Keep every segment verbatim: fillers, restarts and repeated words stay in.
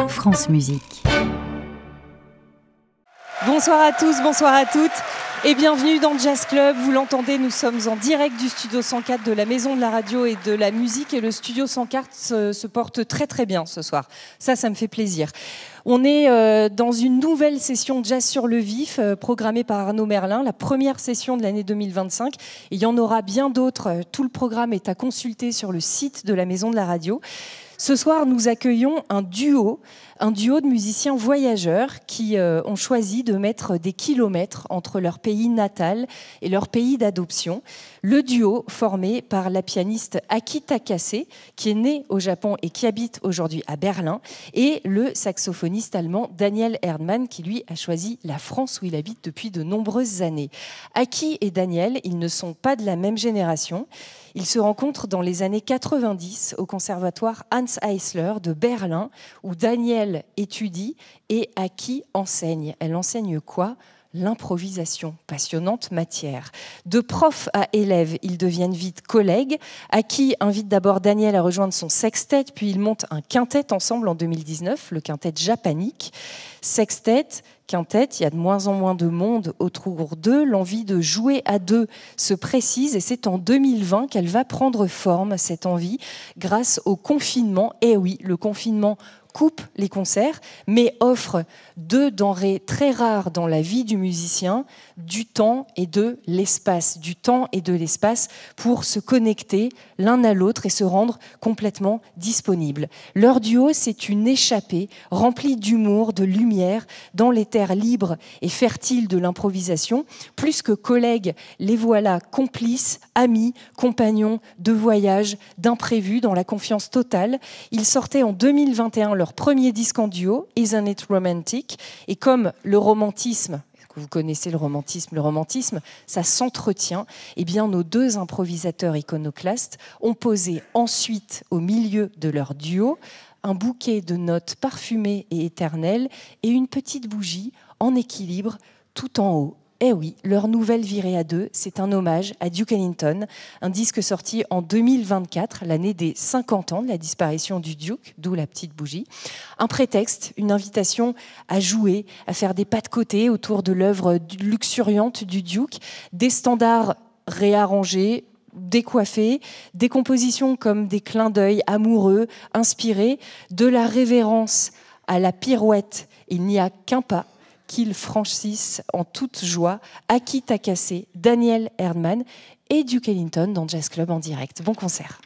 France Musique. Bonsoir à tous, bonsoir à toutes et bienvenue dans Jazz Club. Vous l'entendez, nous sommes en direct du Studio cent quatre de la Maison de la Radio et de la Musique et le Studio cent quatre se, se porte très très bien ce soir. Ça, ça me fait plaisir. On est euh, dans une nouvelle session Jazz sur le vif euh, programmée par Arnaud Merlin, la première session de l'année deux mille vingt-cinq. Et il y en aura bien d'autres. Tout le programme est à consulter sur le site de la Maison de la Radio. Ce soir, nous accueillons un duo, un duo de musiciens voyageurs qui euh, ont choisi de mettre des kilomètres entre leur pays natal et leur pays d'adoption. Le duo formé par la pianiste Aki Takase, qui est née au Japon et qui habite aujourd'hui à Berlin, et le saxophoniste allemand Daniel Erdmann, qui lui a choisi la France où il habite depuis de nombreuses années. Aki et Daniel, ils ne sont pas de la même génération. Ils se rencontrent dans les années quatre-vingt-dix au conservatoire Hans Eisler de Berlin, où Daniel étudie et Aki enseigne. Elle enseigne quoi ? L'improvisation, passionnante matière. De prof à élève, ils deviennent vite collègues. Aki invite d'abord Daniel à rejoindre son sextet, puis ils montent un quintet ensemble en deux mille dix-neuf, le quintet japanique. Sextet, quintet, il y a de moins en moins de monde autour d'eux. L'envie de jouer à deux se précise et c'est en deux mille vingt qu'elle va prendre forme, cette envie, grâce au confinement. Et oui, le confinement coupe les concerts, mais offre deux denrées très rares dans la vie du musicien, du temps et de l'espace. Du temps et de l'espace pour se connecter l'un à l'autre et se rendre complètement disponible. Leur duo, c'est une échappée remplie d'humour, de lumière, dans les terres libres et fertiles de l'improvisation. Plus que collègues, les voilà complices, amis, compagnons de voyage, d'imprévus, dans la confiance totale. Ils sortaient en deux mille vingt et un leur premier disque en duo, Isn't It Romantic ? Et comme le romantisme, vous connaissez le romantisme, le romantisme, ça s'entretient, eh bien nos deux improvisateurs iconoclastes ont posé ensuite, au milieu de leur duo, un bouquet de notes parfumées et éternelles et une petite bougie en équilibre tout en haut. Eh oui, leur nouvelle virée à deux, c'est un hommage à Duke Ellington, un disque sorti en deux mille vingt-quatre, l'année des cinquante ans de la disparition du Duke, d'où la petite bougie. Un prétexte, une invitation à jouer, à faire des pas de côté autour de l'œuvre luxuriante du Duke, des standards réarrangés, décoiffés, des compositions comme des clins d'œil amoureux, inspirés, de la révérence à la pirouette. Il n'y a qu'un pas qu'ils franchissent en toute joie, Aki Takase, Daniel Erdmann et Duke Ellington dans Jazz Club en direct. Bon concert.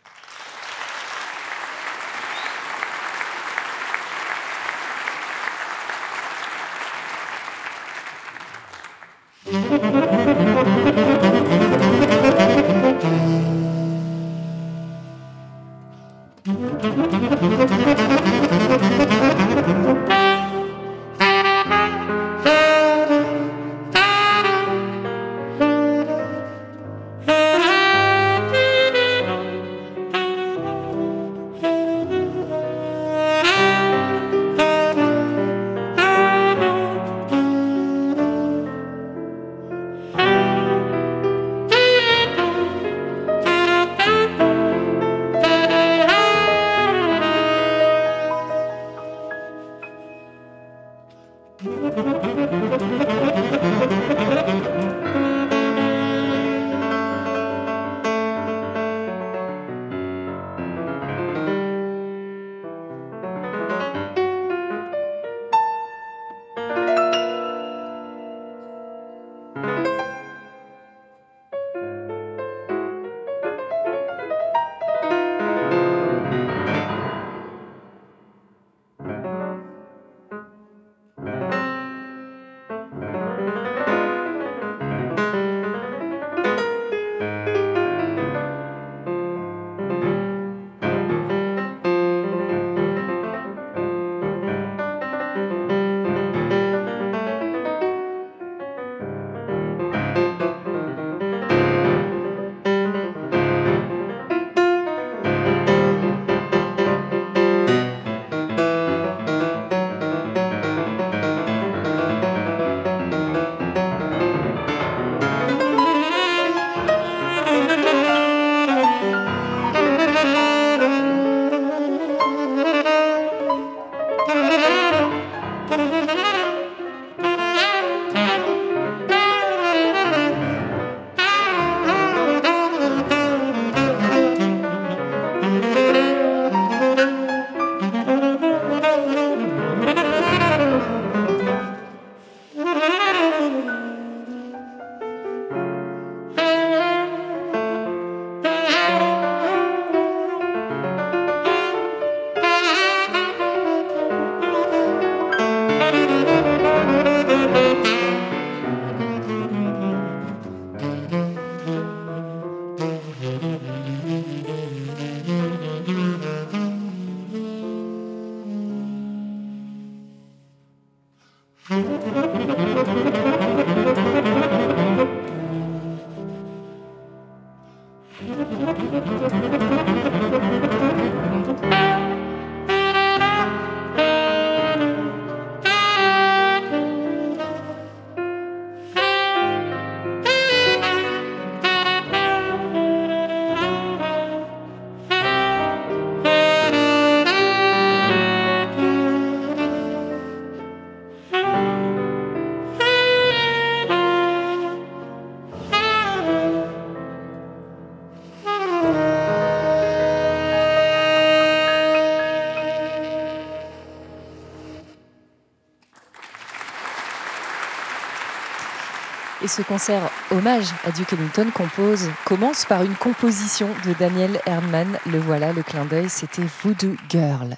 Et ce concert hommage à Duke Ellington compose, commence par une composition de Daniel Erdmann. Le voilà, le clin d'œil, c'était Voodoo Girl.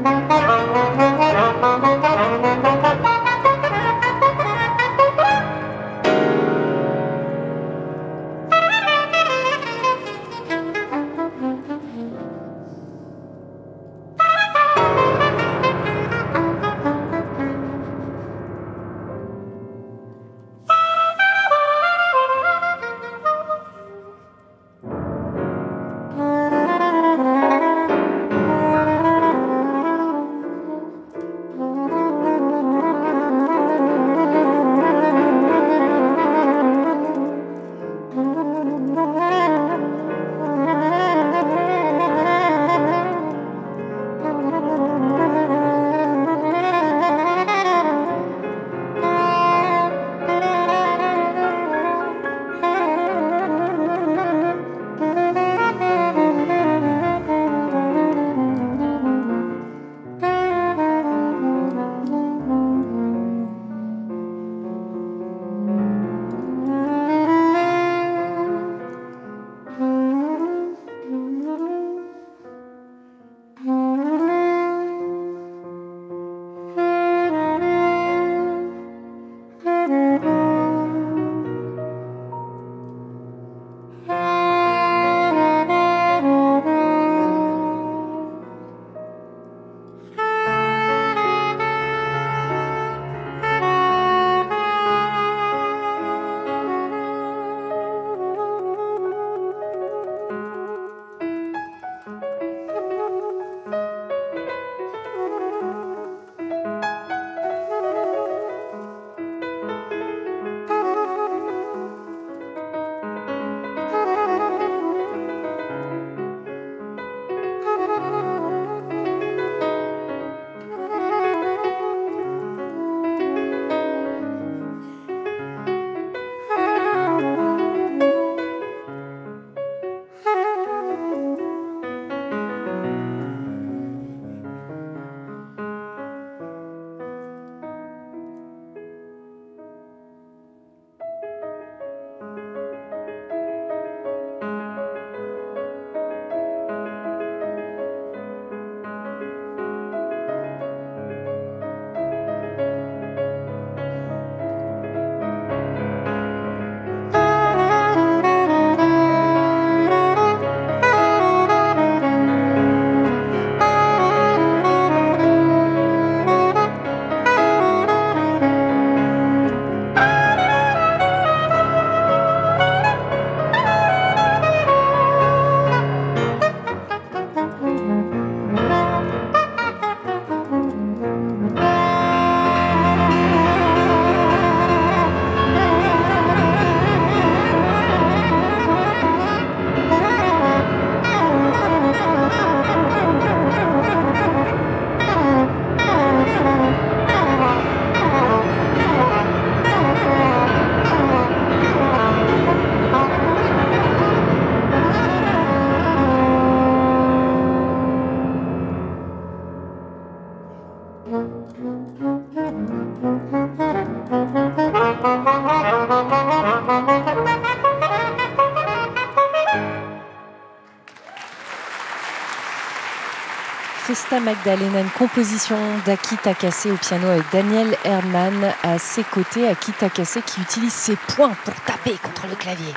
Festa Magdalena, une composition d'Aki Takase au piano avec Daniel Erdmann à ses côtés. Aki Takase qui utilise ses poings pour taper contre le clavier.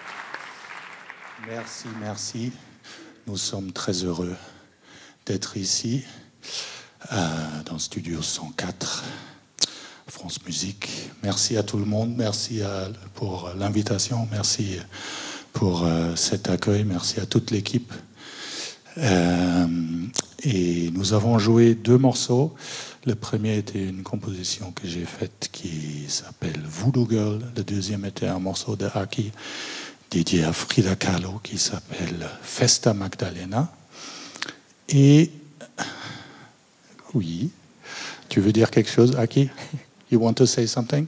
Merci, merci. Nous sommes très heureux d'être ici, euh, dans le studio cent quatre, France Musique. Merci à tout le monde, merci à, pour l'invitation, merci pour euh, cet accueil, merci à toute l'équipe. Euh, et nous avons joué deux morceaux. Le premier était une composition que j'ai faite qui s'appelle Voodoo Girl. Le deuxième était un morceau de Aki dédié à Frida Kahlo qui s'appelle Festa Magdalena. Et oui, tu veux dire quelque chose, Aki? You want to say something?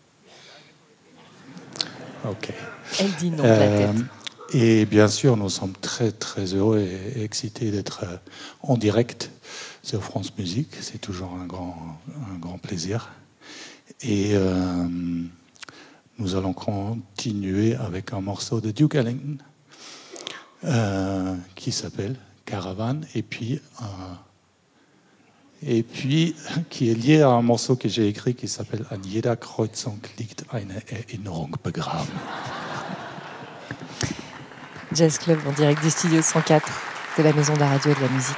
Ok. Elle dit non de la tête. Euh, Et bien sûr, nous sommes très très heureux et excités d'être en direct sur France Musique. C'est toujours un grand, un grand plaisir. Et euh, nous allons continuer avec un morceau de Duke Ellington euh, qui s'appelle Caravane. Et puis un et puis qui est lié à un morceau que j'ai écrit qui s'appelle An jeder Kreuzung liegt eine Erinnerung begraben. Jazz Club en direct du studio cent quatre de la Maison de la Radio et de la Musique.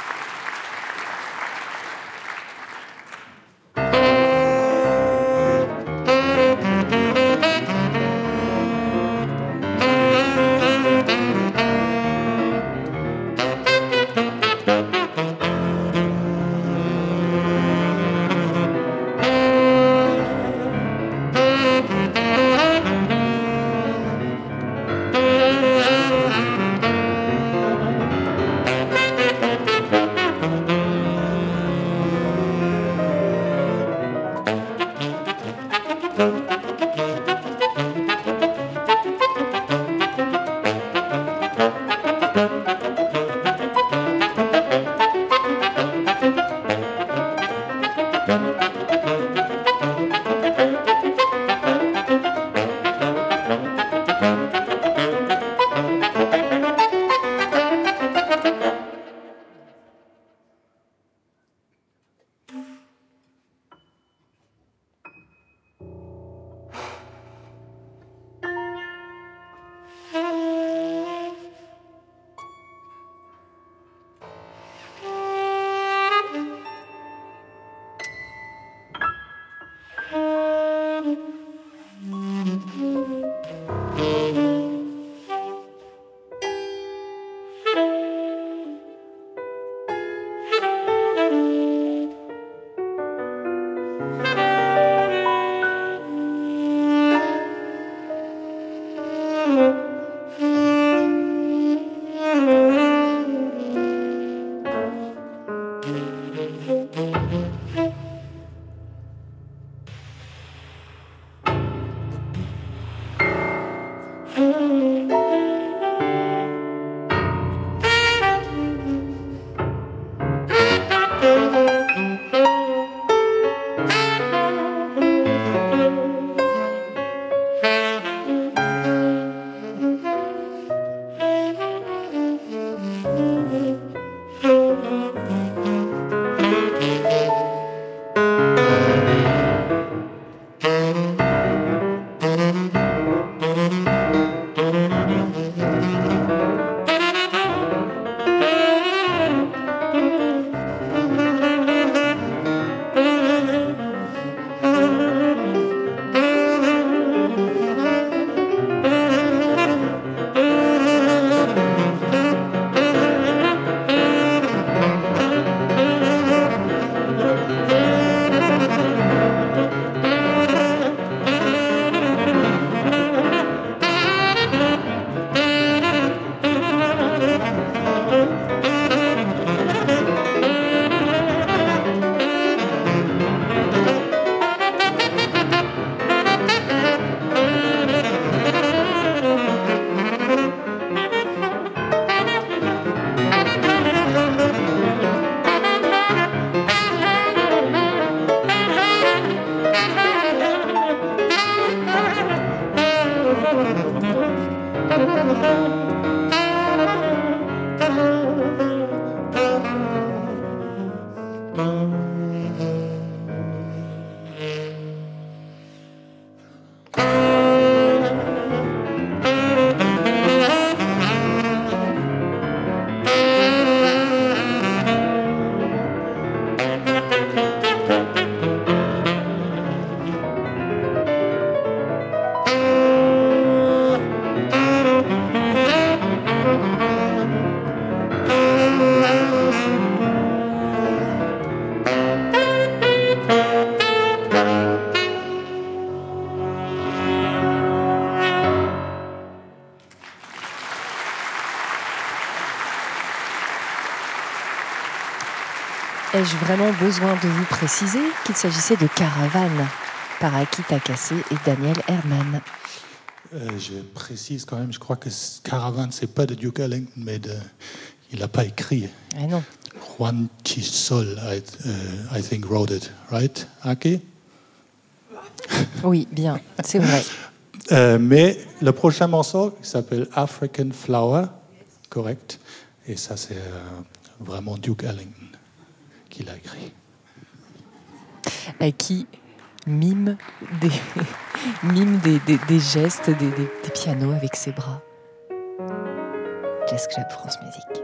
Ai-je vraiment besoin de vous préciser qu'il s'agissait de Caravane par Aki Takase et Daniel Herman? euh, Je précise quand même, je crois que Caravane, c'est pas de Duke Ellington, mais de, il n'a pas écrit. Ah non. Juan Chisol, I, uh, I think, wrote it, right, Aki? Oui, bien, c'est vrai. euh, mais le prochain morceau s'appelle African Flower, correct, et ça c'est euh, vraiment Duke Ellington qui l'a écrit. Euh, qui mime des, mime des, des, des gestes, des, des, des pianos avec ses bras. Jazz Club France Musique.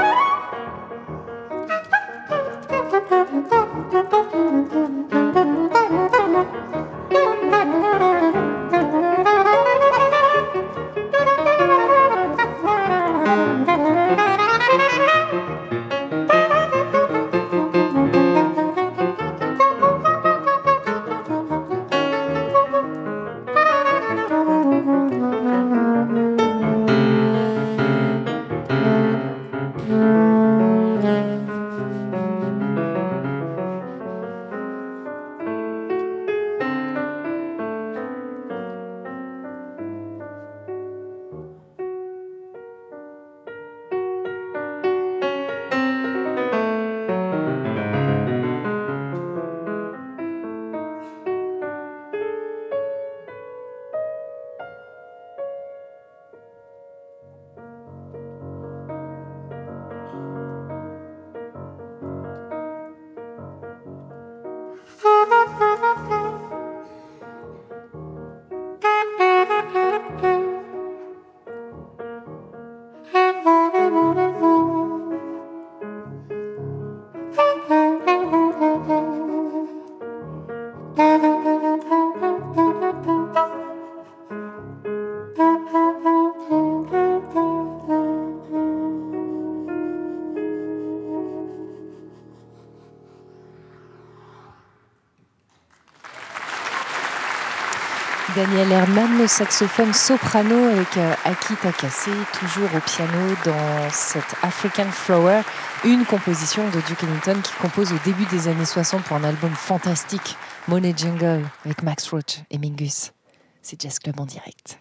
Thank you. Daniel Erdmann, le saxophone soprano avec euh, Aki Takase, toujours au piano dans cette African Flower, une composition de Duke Ellington qu'il compose au début des années soixante pour un album fantastique, Money Jungle, avec Max Roach et Mingus. C'est Jazz Club en direct.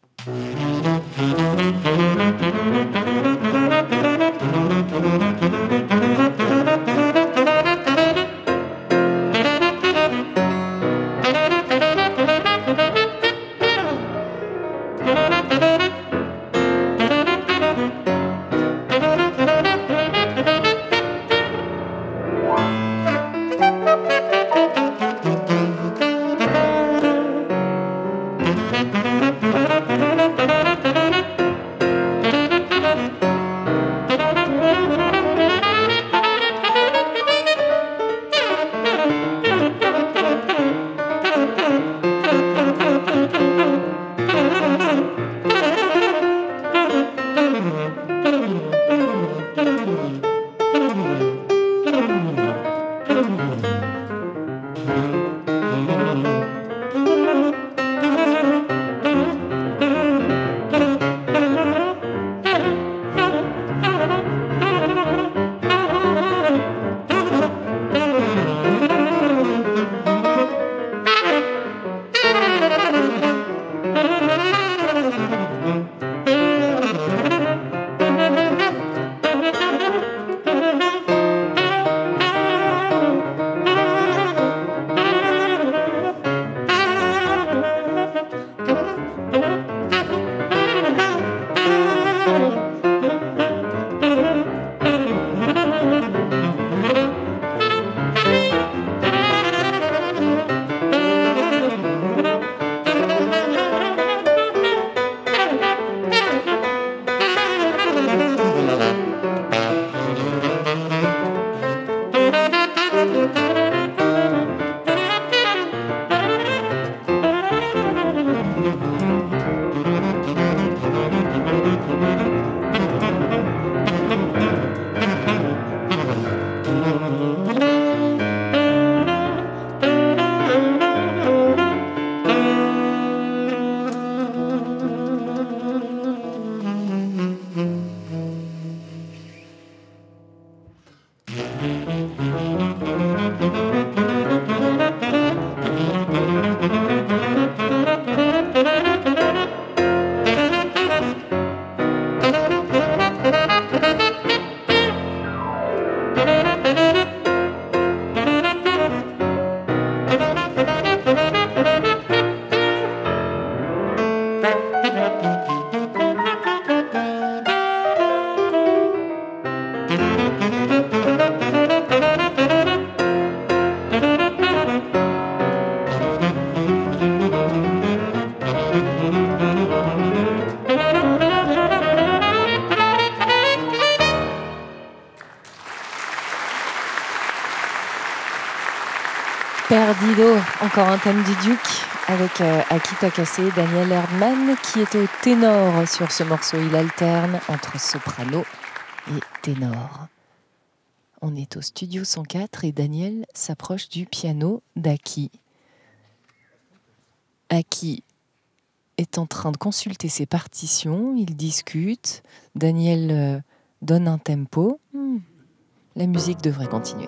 Perdido, encore un thème du Duke avec euh, Aki Takase et Daniel Erdmann qui est au ténor sur ce morceau. Il alterne entre soprano et ténor. On est au studio cent quatre et Daniel s'approche du piano d'Aki. Aki est en train de consulter ses partitions, il discute, Daniel euh, donne un tempo. Hmm. La musique devrait continuer.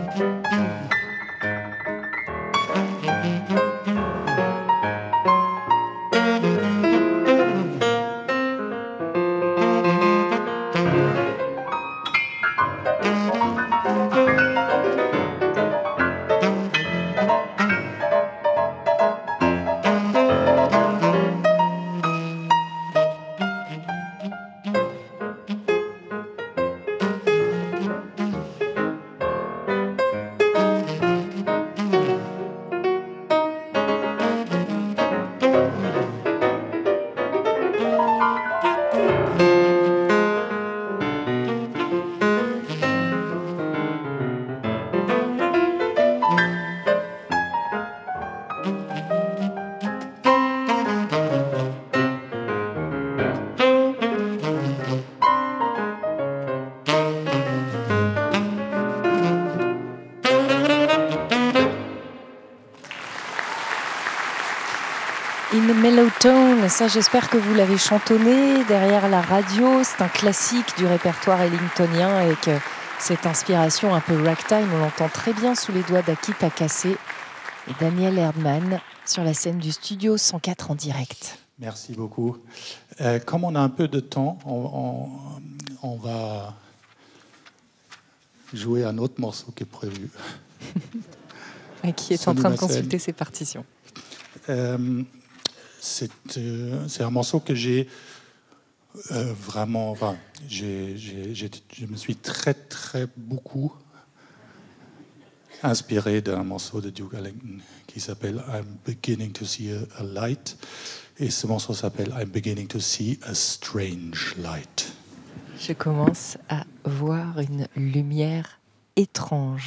In the Mellow Tone, ça j'espère que vous l'avez chantonné derrière la radio. C'est un classique du répertoire ellingtonien avec cette inspiration un peu ragtime. On l'entend très bien sous les doigts d'Aki Takase et Daniel Erdmann sur la scène du studio cent quatre en direct. Merci beaucoup. Euh, comme on a un peu de temps, on, on, on va jouer un autre morceau qui est prévu. Qui est en train de consulter ses partitions. Euh, c'est, euh, c'est un morceau que j'ai euh, vraiment... Enfin, j'ai, j'ai, j'ai, je me suis très, très beaucoup inspiré d'un morceau de Duke Ellington qui s'appelle « I'm beginning to see a, a light ». Et ce morceau s'appelle « I'm beginning to see a strange light ». Je commence à voir une lumière étrange.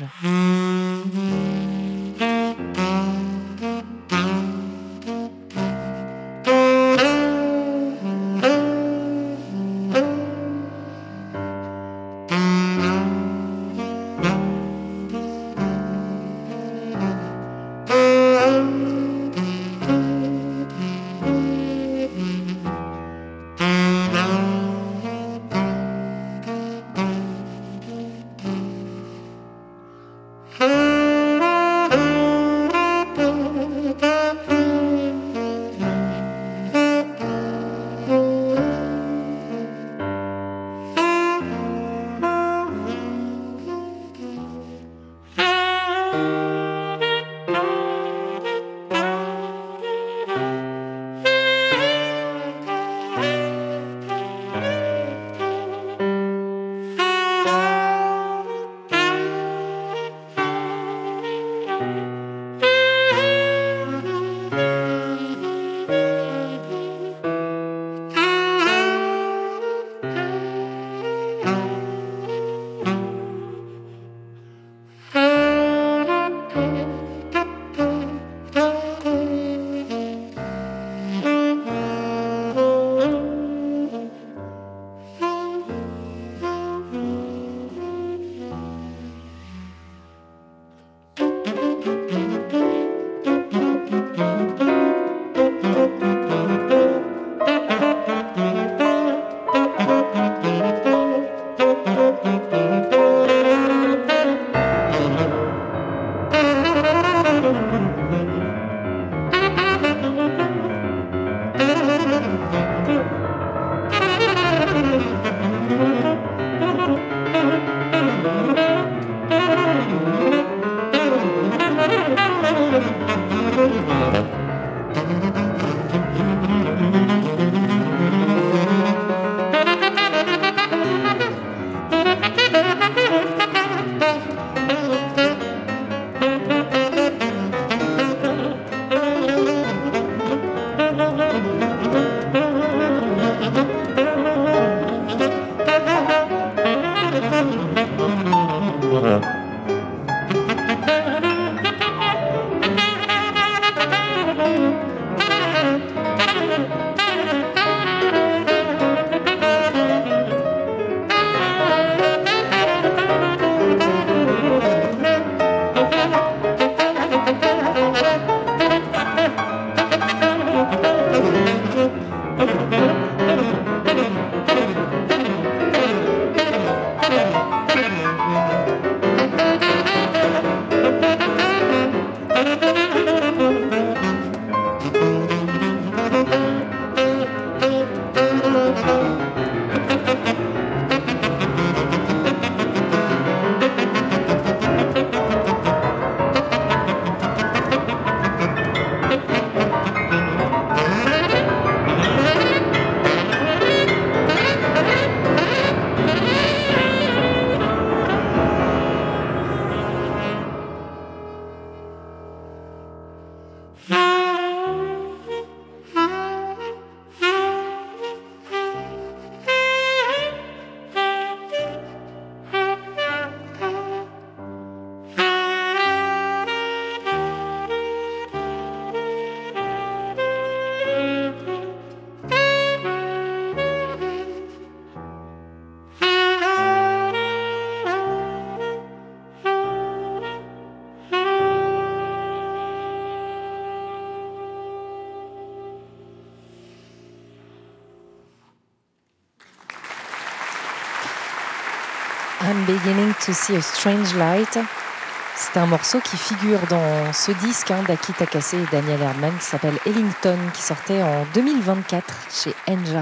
I'm beginning to see a strange light. C'est un morceau qui figure dans ce disque hein, d'Aki Takase et Daniel Erdmann qui s'appelle Ellington, qui sortait en deux mille vingt-quatre chez Enja.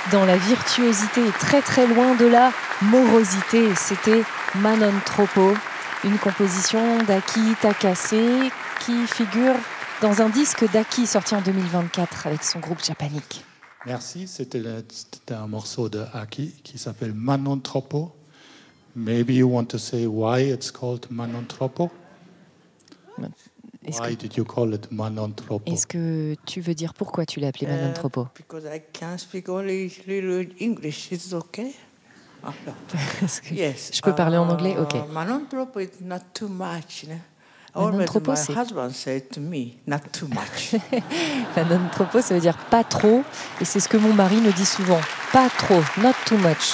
dans la virtuosité et très très loin de la morosité. C'était Manon Troppo, une composition d'Aki Takase qui figure dans un disque d'Aki sorti en deux mille vingt-quatre avec son groupe Japanic. Merci, c'était, c'était un morceau de Aki qui s'appelle Manon Troppo. Maybe you want to say why it's called Manon Troppo? Est-ce Why que, did you call it Manon Troppo? est-ce que tu veux dire pourquoi tu l'as appelé Manon Troppo? Uh, because I can speak only little English. It's okay? Ah, no. Parce que Yes. je peux parler en anglais? Ok. Uh, Manon Troppo is not too much. No? Manon Always Troppo, my c'est- husband said to me, not too much. Manon Troppo, ça veut dire pas trop. Et c'est ce que mon mari me dit souvent. Pas trop, not too much.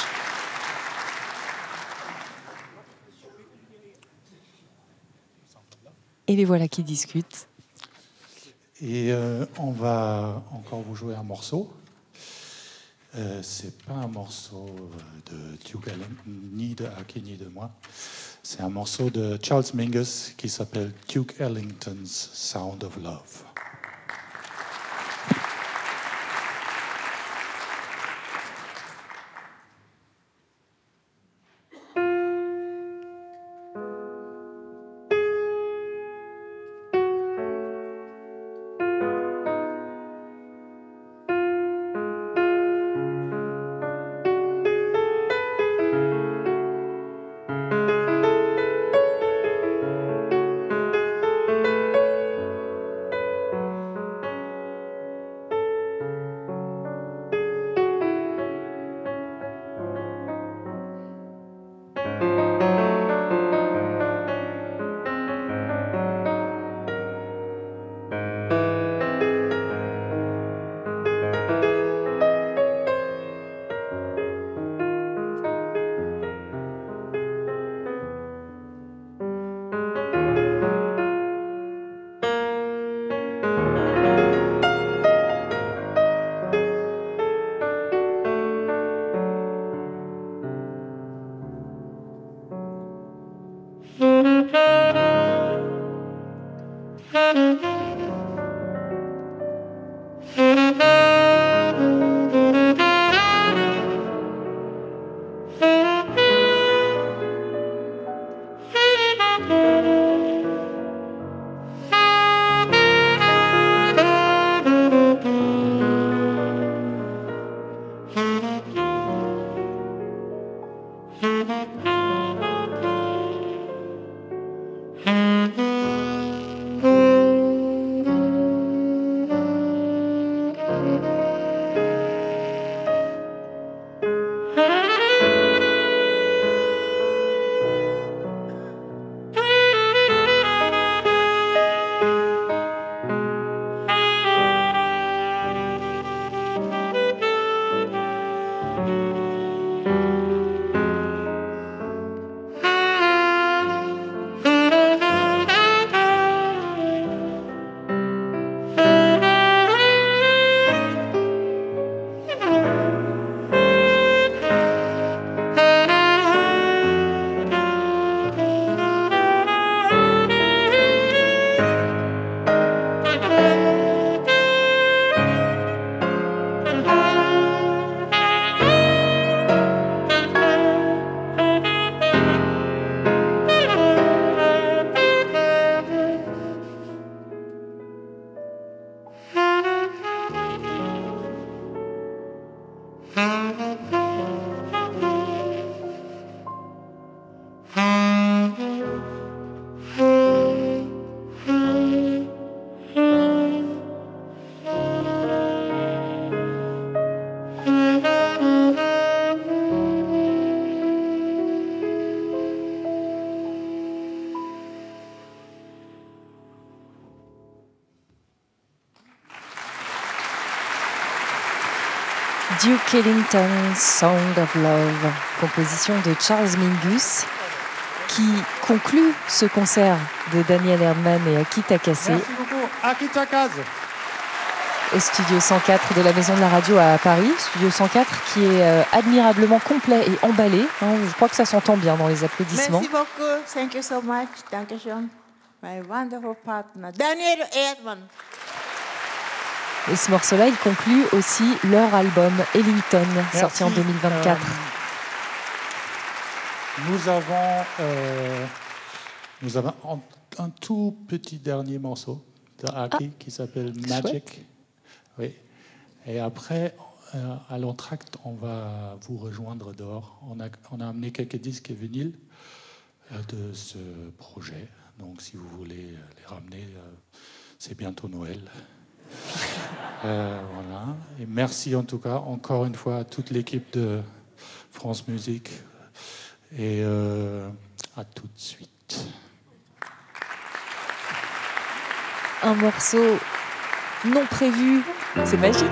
Et les voilà qui discutent. Et euh, on va encore vous jouer un morceau. Euh, c'est pas un morceau de Duke Ellington, ni de Aki, ni de moi. C'est un morceau de Charles Mingus qui s'appelle Duke Ellington's Sound of Love. Duke Ellington, Sound of Love, composition de Charles Mingus, qui conclut ce concert de Daniel Erdmann et Aki Takase Merci beaucoup, Aki Takase. au studio cent quatre de la Maison de la Radio à Paris. Studio cent quatre qui est euh, admirablement complet et emballé. Hein, je crois que ça s'entend bien dans les applaudissements. Merci beaucoup. Thank you so much. Dankeschön. My wonderful partner, Daniel Erdmann. Et ce morceau-là, il conclut aussi leur album Ellington, Merci. sorti en deux mille vingt-quatre. Euh, nous avons, euh, nous avons un, un tout petit dernier morceau de Aki ah, qui s'appelle Magic. Chouette. Oui. Et après, euh, à l'entracte, on va vous rejoindre dehors. On a, on a amené quelques disques et vinyles euh, de ce projet. Donc, si vous voulez les ramener, euh, c'est bientôt Noël. euh, voilà. Et merci en tout cas, encore une fois, à toute l'équipe de France Musique. Et euh, à tout de suite. Un morceau non prévu, c'est magique.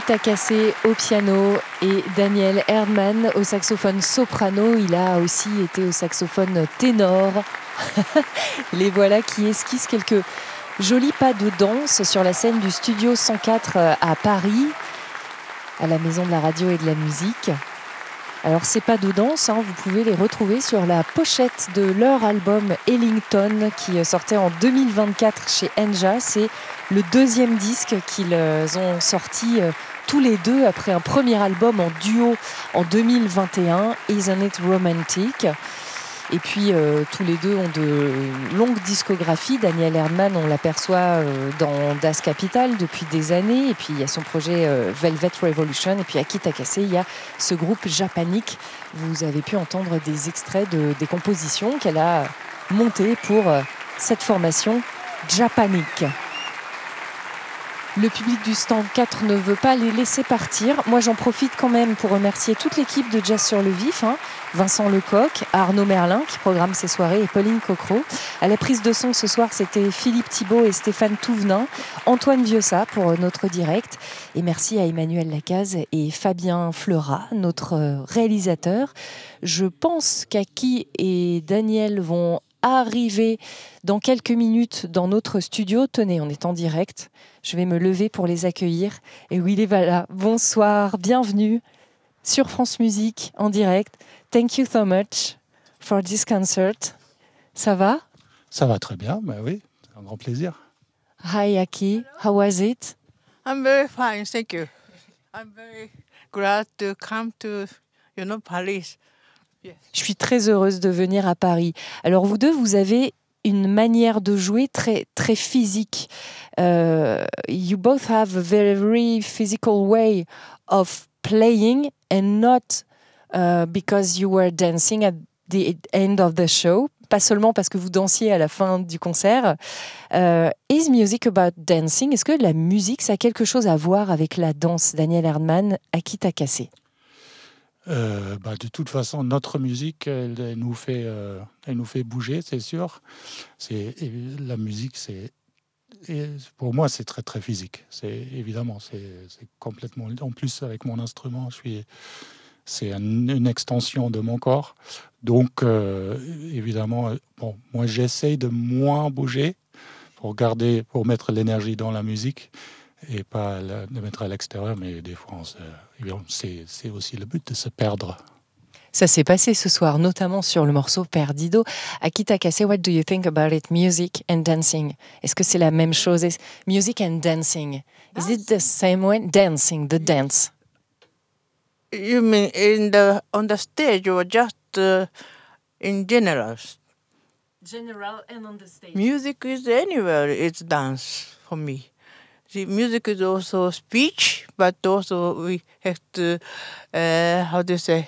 Takase au piano et Daniel Erdmann au saxophone soprano. Il a aussi été au saxophone ténor. Les voilà qui esquissent quelques jolis pas de danse sur la scène du Studio cent quatre à Paris, à la Maison de la Radio et de la Musique. Alors ces pas de danse, hein, vous pouvez les retrouver sur la pochette de leur album Ellington qui sortait en deux mille vingt-quatre chez Enja. C'est le deuxième disque qu'ils ont sorti euh, tous les deux après un premier album en duo en deux mille vingt et un, Isn't It Romantic? Et puis euh, tous les deux ont de longues discographies. Daniel Erdmann, on l'aperçoit euh, dans Das Kapital depuis des années. Et puis il y a son projet euh, Velvet Revolution. Et puis Aki Takase, il y a ce groupe Japanic. Vous avez pu entendre des extraits de, des compositions qu'elle a montées pour euh, cette formation Japanic. Le public du stand quatre ne veut pas les laisser partir. Moi, j'en profite quand même pour remercier toute l'équipe de Jazz sur le Vif. Hein. Vincent Lecoq, Arnaud Merlin qui programme ces soirées et Pauline Cocro. À la prise de son ce soir, c'était Philippe Thibault et Stéphane Touvenin. Antoine Vieussa pour notre direct. Et merci à Emmanuel Lacaze et Fabien Fleurat, notre réalisateur. Je pense qu'Aki et Daniel vont arriver dans quelques minutes dans notre studio. Tenez, on est en direct. Je vais me lever pour les accueillir. Et oui, les voilà. Bonsoir, bienvenue sur France Musique en direct. Thank you so much for this concert. Ça va? Ça va très bien, mais oui, c'est un grand plaisir. Hi Aki, how was it? I'm very fine, thank you. I'm very glad to come to, you know, Paris. Yes. Je suis très heureuse de venir à Paris. Alors vous deux, vous avez une manière de jouer très, très physique. Uh, you both have a very physical way of playing and not uh, because you were dancing at the end of the show. Pas seulement parce que vous dansiez à la fin du concert. Uh, is music about dancing? Est-ce que la musique, ça a quelque chose à voir avec la danse? Daniel Erdmann, Aki Takase. Euh, bah, de toute façon, notre musique, elle, elle nous fait, euh, elle nous fait bouger, c'est sûr. C'est, la musique, c'est, et pour moi, c'est très très physique. C'est évidemment, c'est, c'est complètement. En plus, avec mon instrument, je suis, c'est un, une extension de mon corps. Donc, euh, évidemment, bon, moi, j'essaye de moins bouger pour garder, pour mettre l'énergie dans la musique. Et pas la, de mettre à l'extérieur, mais des fois, on se, c'est, c'est aussi le but de se perdre. Ça s'est passé ce soir, notamment sur le morceau Perdido. Aki Takase, what do you think about it, music and dancing? Est-ce que c'est la même chose? Music and dancing, is it the same way? Dancing, the dance. You mean in the on the stage or just uh, in general? General and on the stage. Music is anywhere. It's dance for me. The music is also speech, but also we have to, uh, how do you say,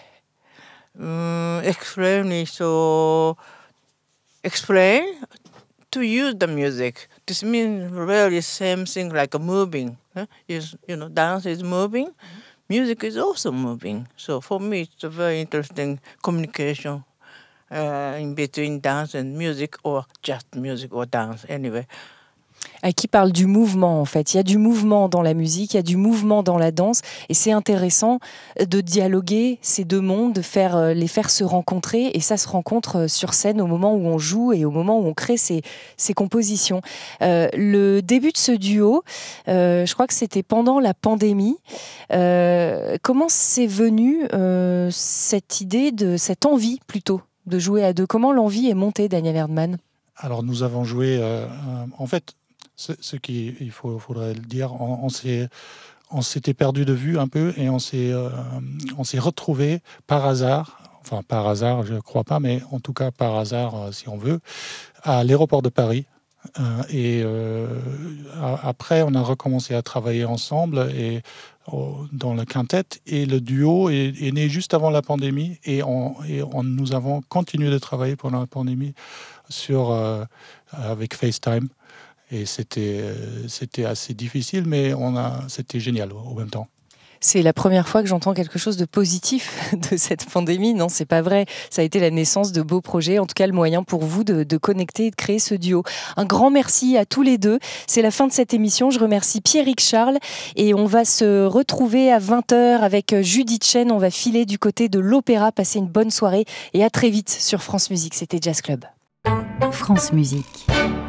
um, explain it. So, explain to use the music. This means really same thing like a moving. Huh? Is, you know, dance is moving. Mm-hmm. Music is also moving. So for me, it's a very interesting communication uh, in between dance and music, or just music or dance anyway. Aki parle du mouvement, en fait. Il y a du mouvement dans la musique, il y a du mouvement dans la danse, et c'est intéressant de dialoguer ces deux mondes, de faire, les faire se rencontrer, et ça se rencontre sur scène au moment où on joue et au moment où on crée ces, ces compositions. Euh, le début de ce duo, euh, je crois que c'était pendant la pandémie. Euh, comment c'est venu euh, cette idée, de, cette envie plutôt, de jouer à deux? Comment l'envie est montée, Daniel Erdmann? Alors nous avons joué, euh, en fait, ce, ce qu'il il faut, faudrait le dire, on, on, s'est, on s'était perdu de vue un peu et on s'est, euh, on s'est retrouvés par hasard, enfin par hasard je ne crois pas, mais en tout cas par hasard euh, si on veut, à l'aéroport de Paris. Euh, et euh, après on a recommencé à travailler ensemble et, oh, dans le quintet, et le duo est, est né juste avant la pandémie, et, on, et on, nous avons continué de travailler pendant la pandémie sur, euh, avec FaceTime. Et c'était, c'était assez difficile, mais on a, c'était génial au même temps. C'est la première fois que j'entends quelque chose de positif de cette pandémie. Non, c'est pas vrai. Ça a été la naissance de beaux projets, en tout cas le moyen pour vous de, de connecter et de créer ce duo. Un grand merci à tous les deux. C'est la fin de cette émission. Je remercie Pierrick Charles et on va se retrouver à vingt heures avec Judith Chen. On va filer du côté de l'opéra, passer une bonne soirée et à très vite sur France Musique. C'était Jazz Club. France Musique.